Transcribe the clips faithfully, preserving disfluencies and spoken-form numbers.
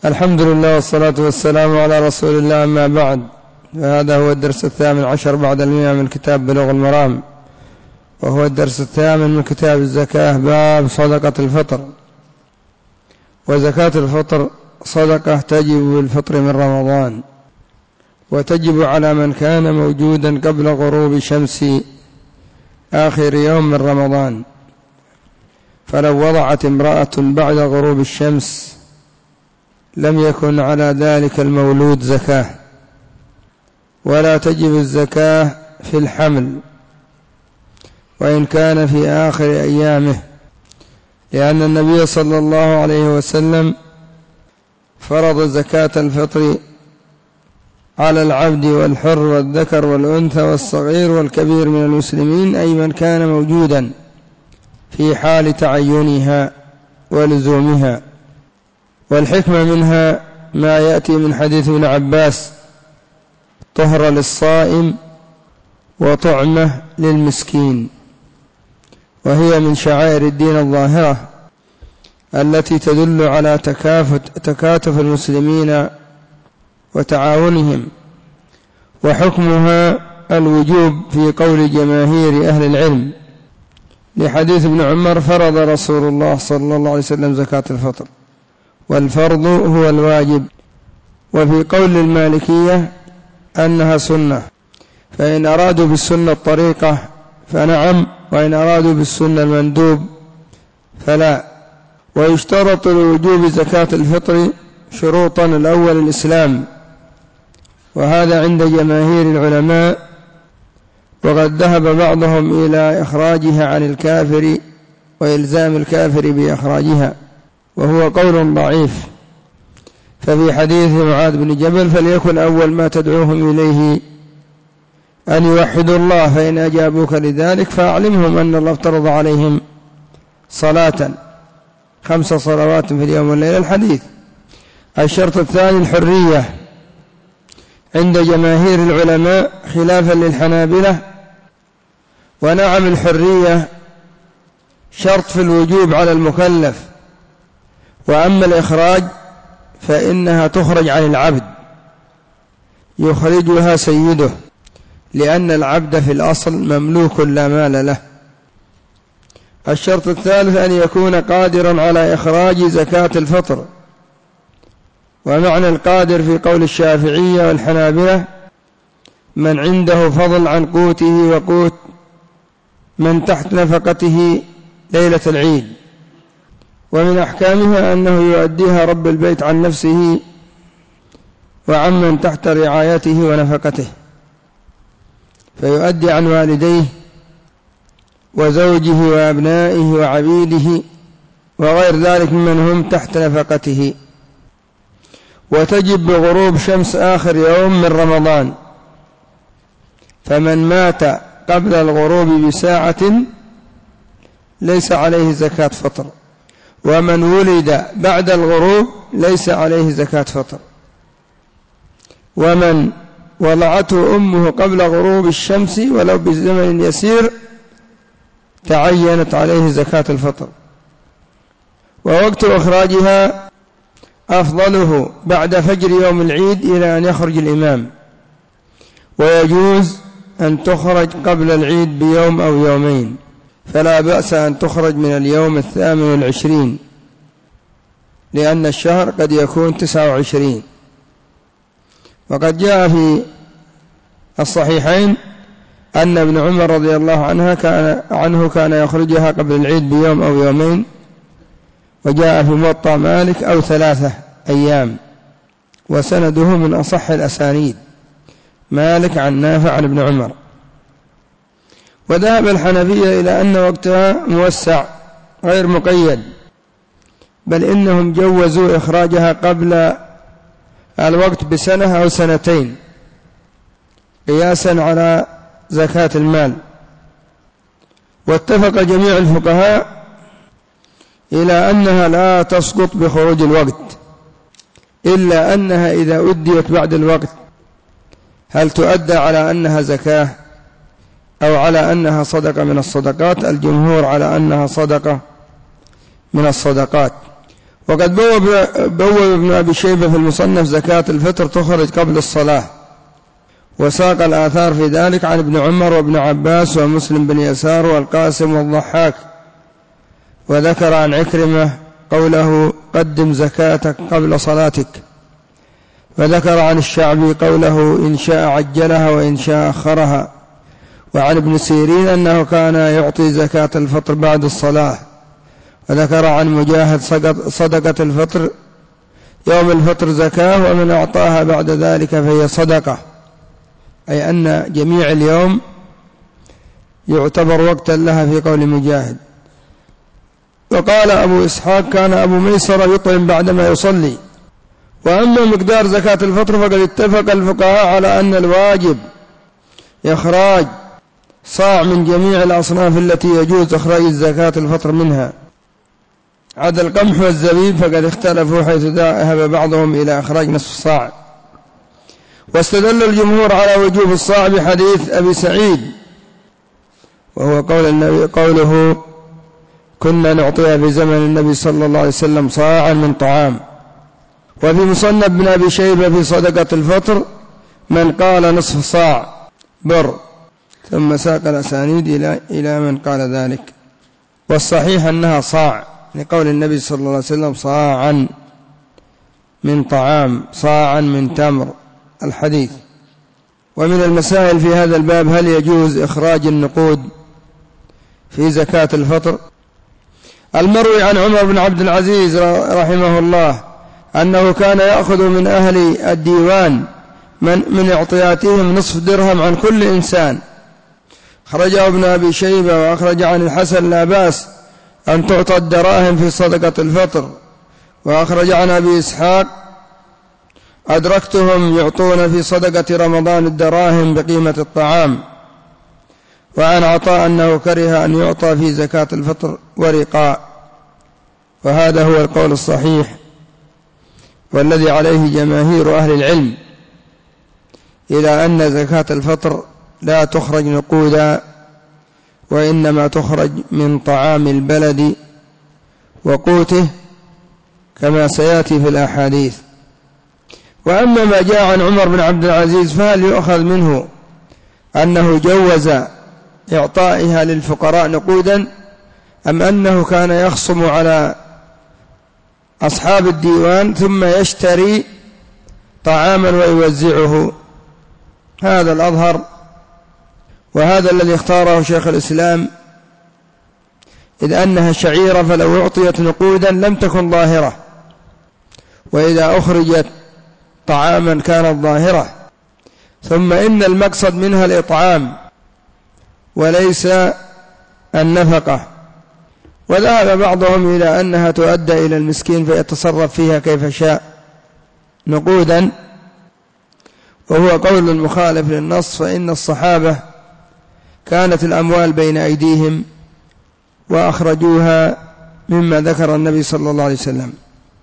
الحمد لله والصلاة والسلام على رسول الله، أما بعد، فهذا هو الدرس الثامن عشر بعد المئة من كتاب بلوغ المرام، وهو الدرس الثامن من كتاب الزكاة، باب صدقة الفطر. وزكاة الفطر صدقة تجب بالفطر من رمضان، وتجب على من كان موجودا قبل غروب شمس آخر يوم من رمضان. فلو وضعت امرأة بعد غروب الشمس لم يكن على ذلك المولود زكاة، ولا تجب الزكاة في الحمل وإن كان في آخر أيامه، لأن النبي صلى الله عليه وسلم فرض زكاة الفطر على العبد والحر والذكر والأنثى والصغير والكبير من المسلمين، أي من كان موجودا في حال تعينها ولزومها. والحكمة منها ما يأتي من حديث ابن عباس: طهر للصائم وطعمة للمسكين. وهي من شعائر الدين الظاهرة التي تدل على تكاتف المسلمين وتعاونهم. وحكمها الوجوب في قول جماهير أهل العلم، لحديث ابن عمر: فرض رسول الله صلى الله عليه وسلم زكاة الفطر، والفرض هو الواجب. وفي قول المالكية أنها سنة، فإن أرادوا بالسنة الطريقة فنعم، وإن أرادوا بالسنة المندوب فلا. ويشترط لوجوب زكاة الفطر شروطا: الأول الإسلام، وهذا عند جماهير العلماء، وقد ذهب بعضهم إلى إخراجها عن الكافر وإلزام الكافر بإخراجها، وهو قول ضعيف. ففي حديث معاذ بن جبل: فليكن أول ما تدعوهم إليه أن يوحدوا الله، فإن أجابوك لذلك فأعلمهم أن الله افترض عليهم صلاة خمس صلوات في اليوم والليلة. الحديث. الشرط الثاني الحرية، عند جماهير العلماء خلافا للحنابلة. ونعم الحرية شرط في الوجوب على المكلف، وأما الإخراج فإنها تخرج عن العبد، يخرجها سيده، لأن العبد في الأصل مملوك لا مال له. الشرط الثالث أن يكون قادرا على إخراج زكاة الفطر. ومعنى القادر في قول الشافعية والحنابلة: من عنده فضل عن قوته وقوت من تحت نفقته ليلة العيد. ومن أحكامها أنه يؤديها رب البيت عن نفسه وعمن تحت رعايته ونفقته، فيؤدي عن والديه وزوجه وأبنائه وعبيده وغير ذلك ممن هم تحت نفقته. وتجب بغروب شمس آخر يوم من رمضان، فمن مات قبل الغروب بساعة ليس عليه زكاة فطر، ومن ولد بعد الغروب ليس عليه زكاة فطر، ومن وضعته أمه قبل غروب الشمس ولو بزمن يسير تعينت عليه زكاة الفطر. ووقت إخراجها أفضله بعد فجر يوم العيد إلى أن يخرج الإمام، ويجوز أن تخرج قبل العيد بيوم أو يومين، فلا بأس أن تخرج من اليوم الثامن والعشرين، لأن الشهر قد يكون تسعة وعشرين. وقد جاء في الصحيحين أن ابن عمر رضي الله عنه كان, عنه كان يخرجها قبل العيد بيوم أو يومين، وجاء في موطأ مالك أو ثلاثة أيام، وسنده من أصح الأسانيد، مالك عن نافع عن ابن عمر. وذهب الحنفية إلى أن وقتها موسع غير مقيد، بل إنهم جوزوا إخراجها قبل الوقت بسنة أو سنتين قياسا على زكاة المال. واتفق جميع الفقهاء إلى أنها لا تسقط بخروج الوقت، إلا أنها إذا أديت بعد الوقت هل تؤدى على أنها زكاة أو على أنها صدقة من الصدقات؟ الجمهور على أنها صدقة من الصدقات. وقد بوب, بوب ابن أبي شيبة في المصنف زكاة الفطر تخرج قبل الصلاة، وساق الآثار في ذلك عن ابن عمر وابن عباس ومسلم بن يسار والقاسم والضحاك، وذكر عن عكرمة قوله قدم زكاتك قبل صلاتك، وذكر عن الشعبي قوله إن شاء عجلها وإن شاء أخرها، وعن ابن سيرين أنه كان يعطي زكاة الفطر بعد الصلاة، وذكر عن مجاهد صدقة الفطر يوم الفطر زكاة، ومن أعطاها بعد ذلك فهي صدقة، أي أن جميع اليوم يعتبر وقتا لها في قول مجاهد. وقال أبو إسحاق كان أبو ميسر يطعم بعدما يصلي. وأما مقدار زكاة الفطر فقد اتفق الفقهاء على أن الواجب إخراج صاع من جميع الأصناف التي يجوز إخراج زكاة الفطر منها، عدا القمح والزبيب فقد اختلفوا، حيث ذهب بعضهم إلى إخراج نصف صاع. واستدل الجمهور على وجوب الصاع بحديث أبي سعيد، وهو قول النبي قوله كنا نعطيها في زمن النبي صلى الله عليه وسلم صاعا من طعام. وفي مصنف ابن أبي شيبة في صدقة الفطر من قال نصف صاع بر، ثم ساق الأسانيد إلى إلى من قال ذلك. والصحيح أنها صاع لقول النبي صلى الله عليه وسلم صاعا من طعام، صاعا من تمر الحديث. ومن المسائل في هذا الباب هل يجوز إخراج النقود في زكاة الفطر؟ المروي عن عمر بن عبد العزيز رحمه الله أنه كان يأخذ من أهل الديوان من, من اعطياتهم نصف درهم عن كل إنسان. خرجه ابن أبي شيبة وأخرج عن الحسن لا بأس أن تعطى الدراهم في صدقة الفطر. وأخرج عن أبي إسحاق أدركتهم يعطون في صدقة رمضان الدراهم بقيمة الطعام. وعن عطاء أنه كره أن يعطى في زكاة الفطر ورقاء، وهذا هو القول الصحيح والذي عليه جماهير أهل العلم، إلى أن زكاة الفطر لا تخرج نقودا، وإنما تخرج من طعام البلد وقوته كما سيأتي في الأحاديث. وأما ما جاء عن عمر بن عبد العزيز فهل يؤخذ منه أنه جوز إعطائها للفقراء نقودا، أم أنه كان يخصم على أصحاب الديوان ثم يشتري طعاما ويوزعه؟ هذا الأظهر، وهذا الذي اختاره شيخ الإسلام، إذ أنها شعيرة فلو أعطيت نقودا لم تكن ظاهرة، وإذا أخرجت طعاما كانت ظاهرة. ثم إن المقصد منها الإطعام وليس النفقة. وذهب بعضهم إلى أنها تؤدى إلى المسكين فيتصرف فيها كيف شاء نقودا، وهو قول مخالف للنص، فإن الصحابة كانت الأموال بين أيديهم وأخرجوها مما ذكر النبي صلى الله عليه وسلم.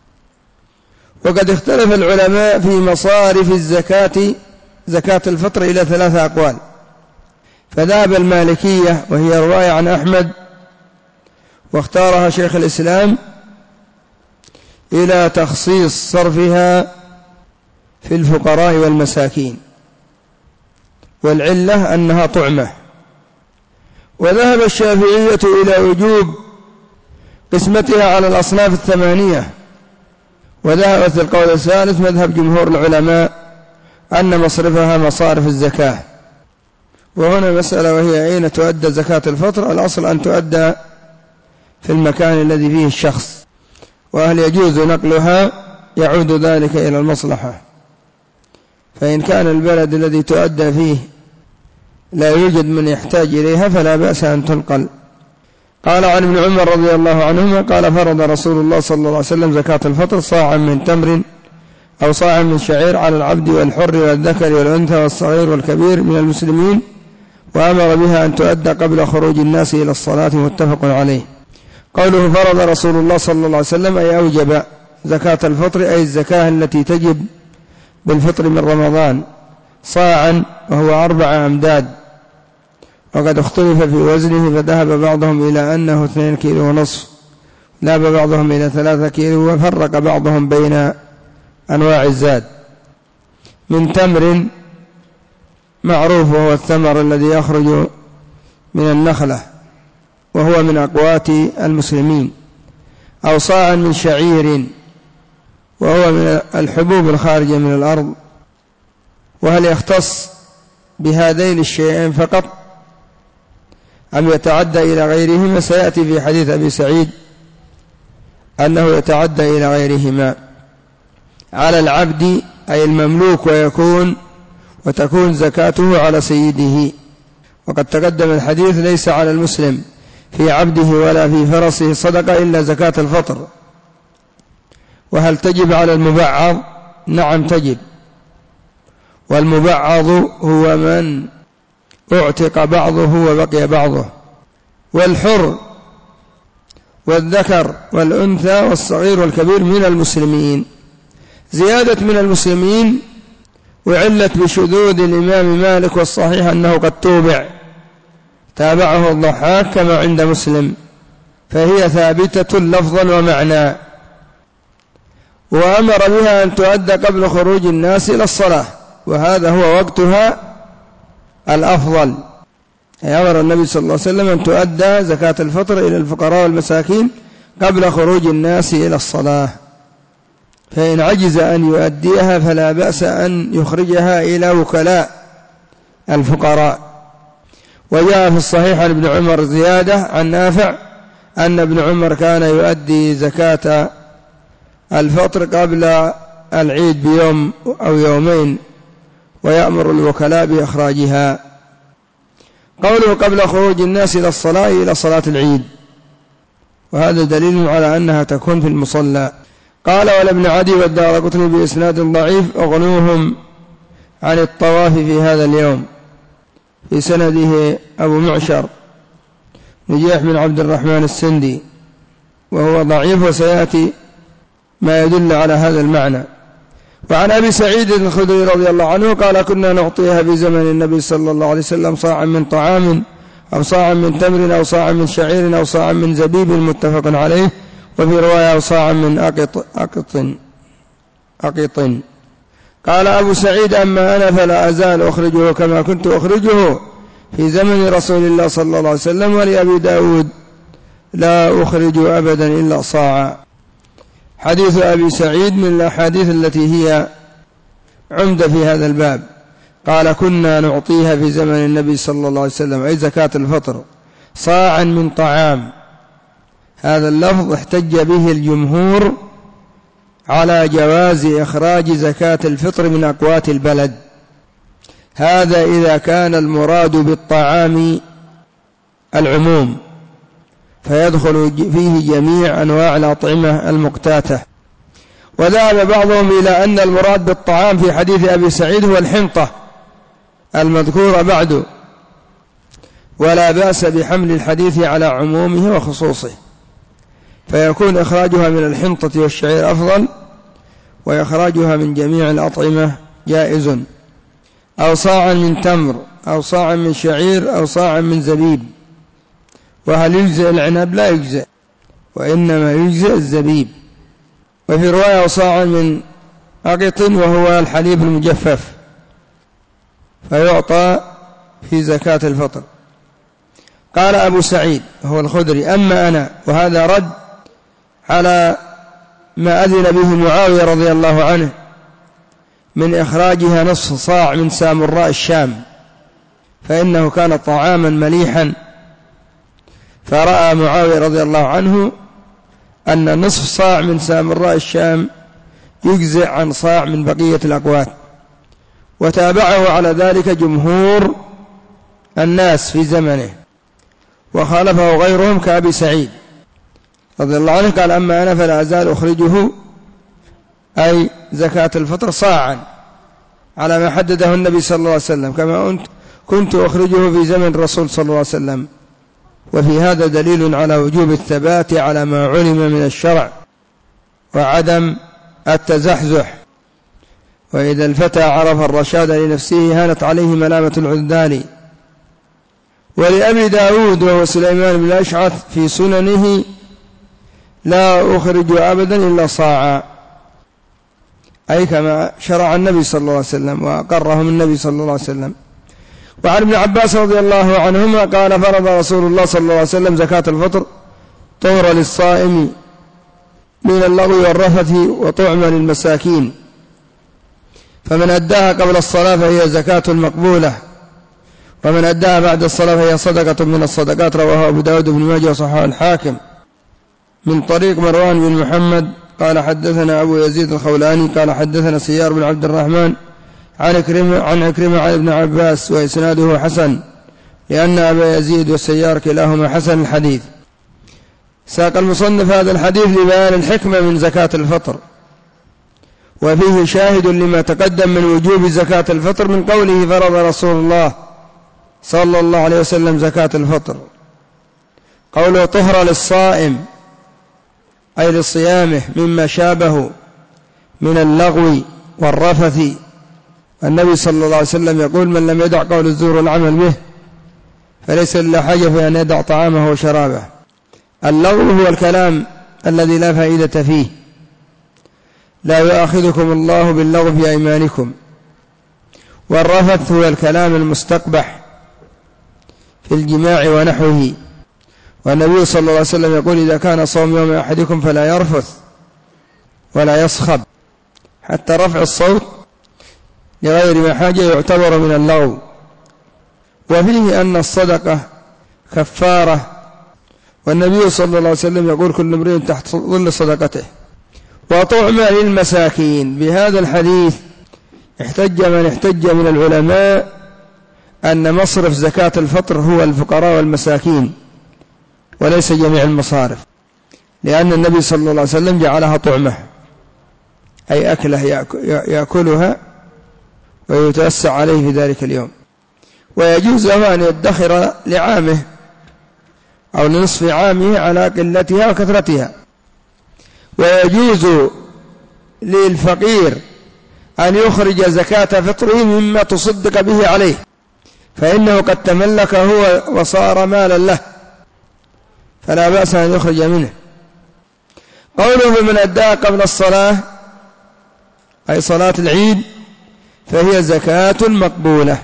وقد اختلف العلماء في مصارف الزكاة زكاة الفطر إلى ثلاثة أقوال. فذهب المالكية وهي رواية عن أحمد واختارها شيخ الإسلام إلى تخصيص صرفها في الفقراء والمساكين، والعلة أنها طعمة. وذهب الشافعية إلى وجوب قسمتها على الأصناف الثمانية. وذهب في القول الثالث مذهب جمهور العلماء أن مصرفها مصارف الزكاة. وهنا مسألة، وهي أين تؤدى زكاة الفطر؟ الأصل أن تؤدى في المكان الذي فيه الشخص، وهل يجوز نقلها يعود ذلك إلى المصلحة. فإن كان البلد الذي تؤدى فيه لا يوجد من يحتاج إليها فلا بأس أن تنقل. قال عن ابن عمر رضي الله عنهما قال فرض رسول الله صلى الله عليه وسلم زكاة الفطر صاعا من تمر أو صاعا من شعير على العبد والحر والذكر والأنثى والصغير والكبير من المسلمين، وأمر بها أن تؤدى قبل خروج الناس إلى الصلاة، متفق عليه. قوله فرض رسول الله صلى الله عليه وسلم أي أوجب زكاة الفطر، أي الزكاة التي تجب بالفطر من رمضان، صاعا وهو أربع أمداد. وقد اختلف في وزنه، فذهب بعضهم إلى أنه اثنين كيلو ونصف، لاب بعضهم إلى ثلاثة كيلو، وفرق بعضهم بين أنواع الزاد. من تمر معروف وهو الثمر الذي يخرج من النخلة وهو من أقوات المسلمين، أو صاع من شعير وهو من الحبوب الخارجة من الأرض. وهل يختص بهذين الشيئين فقط أم يتعدى إلى غيرهما؟ سيأتي في حديث أبي سعيد أنه يتعدى إلى غيرهما. على العبد أي المملوك، ويكون وتكون زكاته على سيده. وقد تقدم الحديث: ليس على المسلم في عبده ولا في فرسه صدقة إلا زكاة الفطر. وهل تجب على المبعض؟ نعم تجب. والمبعض هو من اعتق بعضه وبقي بعضه. والحر والذكر والأنثى والصغير والكبير من المسلمين. زيادة من المسلمين وعلت بشذوذ الإمام مالك، والصحيح أنه قد توبع، تابعه الضحاك كما عند مسلم، فهي ثابتة لفظا ومعنى. وأمر بها أن تؤدى قبل خروج الناس إلى الصلاة، وهذا هو وقتها الأفضل. أمر النبي صلى الله عليه وسلم أن تؤدى زكاة الفطر إلى الفقراء والمساكين قبل خروج الناس إلى الصلاة، فإن عجز أن يؤديها فلا بأس أن يخرجها إلى وكلاء الفقراء. وجاء في الصحيح عن ابن عمر زيادة عن نافع أن ابن عمر كان يؤدي زكاة الفطر قبل العيد بيوم أو يومين، ويأمر الوكلاء بإخراجها. قوله قبل خروج الناس إلى الصلاة إلى صلاة العيد، وهذا دليل على أنها تكون في المصلى. قال: ولابن عدي والدارقطني بإسناد ضعيف: أغنوهم عن الطواف في هذا اليوم. في سنده أبو معشر نجيح بن عبد الرحمن السندي، وهو ضعيف، وسيأتي ما يدل على هذا المعنى. وعن أبي سعيد الخدري رضي الله عنه قال: كنا نعطيها في زمن النبي صلى الله عليه وسلم صاعا من طعام أو صاعا من تمر أو صاعا من شعير أو صاعا من زبيب، متفق عليه. وفي رواية أو صاعا من أقط أقط أقط. قال أبو سعيد: أما أنا فلا أزال أخرجه كما كنت أخرجه في زمن رسول الله صلى الله عليه وسلم. ولأبي داود: لا أخرج أبدا إلا صاعا. حديث أبي سعيد من الأحاديث التي هي عمدة في هذا الباب. قال: كنا نعطيها في زمن النبي صلى الله عليه وسلم، أي زكاة الفطر، صاعا من طعام. هذا اللفظ احتج به الجمهور على جواز إخراج زكاة الفطر من أقوات البلد. هذا إذا كان المراد بالطعام العموم، فيدخل فيه جميع أنواع الأطعمة المقتاتة. وذهب بعضهم إلى أن المراد بالطعام في حديث أبي سعيد هو الحنطة المذكورة بعد، ولا بأس بحمل الحديث على عمومه وخصوصه، فيكون إخراجها من الحنطة والشعير أفضل، وإخراجها من جميع الأطعمة جائز. أو صاعا من تمر أو صاعا من شعير أو صاعا من زبيب. وهل يجزئ العنب؟ لا يجزئ، وإنما يجزئ الزبيب. وفي رواية: صاعا من أقط، وهو الحليب المجفف، فيعطى في زكاة الفطر. قال أبو سعيد هو الخدري: أما أنا، وهذا رد على ما أذن به معاوية رضي الله عنه من إخراجها نصف صاع من سامراء الشام، فإنه كان طعاما مليحا، فرأى معاوية رضي الله عنه أن نصف صاع من سامراء الشام يجزئ عن صاع من بقية الأقوات، وتابعه على ذلك جمهور الناس في زمنه، وخالفه غيرهم كأبي سعيد رضي الله عنه. قال: أما أنا فلا أزال أخرجه، أي زكاة الفطر، صاعا على ما حدده النبي صلى الله عليه وسلم، كما كنت أخرجه في زمن الرسول صلى الله عليه وسلم. وفي هذا دليل على وجوب الثبات على ما علم من الشرع وعدم التزحزح. وإذا الفتى عرف الرشاد لنفسه هانت عليه ملامة العذال. ولأبي داود وهو سليمان بن الأشعث في سننه: لا أخرج أبدا إلا صاعا، أي كما شرع النبي صلى الله عليه وسلم وأقرهم النبي صلى الله عليه وسلم. وعن ابن عباس رضي الله عنهما قال فرض رسول الله صلى الله عليه وسلم زكاة الفطر طهرا للصائم من اللغو والرفث وطعما للمساكين، فمن أداها قبل الصلاة فهي زكاة مقبولة، ومن أداها بعد الصلاة فهي صدقة من الصدقات. رواه أبو داود بن ماجه وصححه الحاكم من طريق مروان بن محمد قال حدثنا أبو يزيد الخولاني قال حدثنا سيار بن عبد الرحمن عن عكرمة عن عكرمة عن ابن عباس وإسناده حسن، لأن أبا يزيد والسيار كلاهما حسن الحديث. ساق المصنف هذا الحديث لبيان الحكمة من زكاة الفطر، وفيه شاهد لما تقدم من وجوب زكاة الفطر من قوله فرض رسول الله صلى الله عليه وسلم زكاة الفطر. قوله طهر للصائم أي لصيامه مما شابه من اللغو والرفث. النبي صلى الله عليه وسلم يقول من لم يدع قول الزور والعمل به فليس إلا حاجة في أن يدع طعامه وشرابه. اللغو هو الكلام الذي لا فائدة فيه، لا يؤاخذكم الله باللغو في أيمانكم. والرفث هو الكلام المستقبح في الجماع ونحوه. والنبي صلى الله عليه وسلم يقول إذا كان صوم يوم أحدكم فلا يرفث ولا يصخب، حتى رفع الصوت لغير ما حاجة يعتبر من اللغو. وفيه أن الصدقة كفارة، والنبي صلى الله عليه وسلم يقول كل امرئ تحت ظل صدقته. وطعم للمساكين. بهذا الحديث احتج من احتج من العلماء أن مصرف زكاة الفطر هو الفقراء والمساكين وليس جميع المصارف، لأن النبي صلى الله عليه وسلم جعلها طعمة أي أكله يأكلها ويتوسع عليه في ذلك اليوم. ويجوز له أن يدخر لعامه أو لنصف عامه على قلتها وكثرتها. ويجوز للفقير أن يخرج زكاة فطره مما تصدق به عليه، فإنه قد تملك هو وصار مالا له، فلا بأس أن يخرج منه. قوله من أداها قبل الصلاة أي صلاة العيد فهي زكاة مقبولة،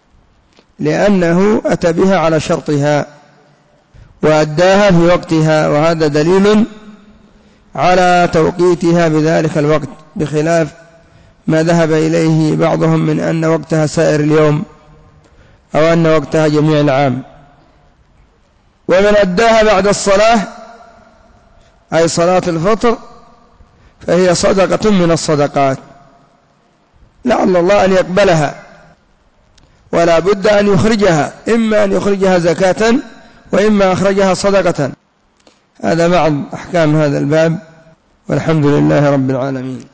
لأنه أتى بها على شرطها وأداها في وقتها، وهذا دليل على توقيتها بذلك الوقت، بخلاف ما ذهب إليه بعضهم من أن وقتها سائر اليوم أو أن وقتها جميع العام. ومن أداها بعد الصلاة أي صلاة الفطر فهي صدقة من الصدقات، لعل الله أن يقبلها، ولا بد أن يخرجها، إما أن يخرجها زكاة وإما أخرجها صدقة. هذا بعض أحكام هذا الباب، والحمد لله رب العالمين.